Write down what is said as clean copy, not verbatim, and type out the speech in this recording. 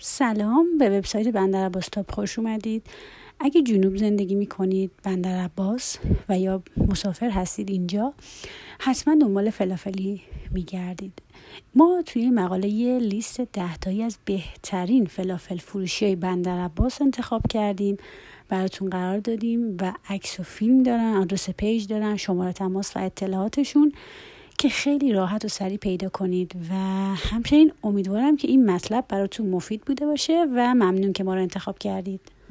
سلام، به وبسایت بندرعباس تاپ خوش اومدید. اگه جنوب زندگی میکنید، بندرعباس و یا مسافر هستید اینجا، حتما دنبال فلافلی میگردید. ما توی این مقاله یه لیست 10 از بهترین فلافل فروشی بندرعباس انتخاب کردیم، براتون قرار دادیم و عکس و فیلم دارن، آدرس پیج دارن، شماره تماس و اطلاعاتشون که خیلی راحت و سریع پیدا کنید. و همچنین امیدوارم که این مطلب براتون مفید بوده باشه و ممنون که ما رو انتخاب کردید.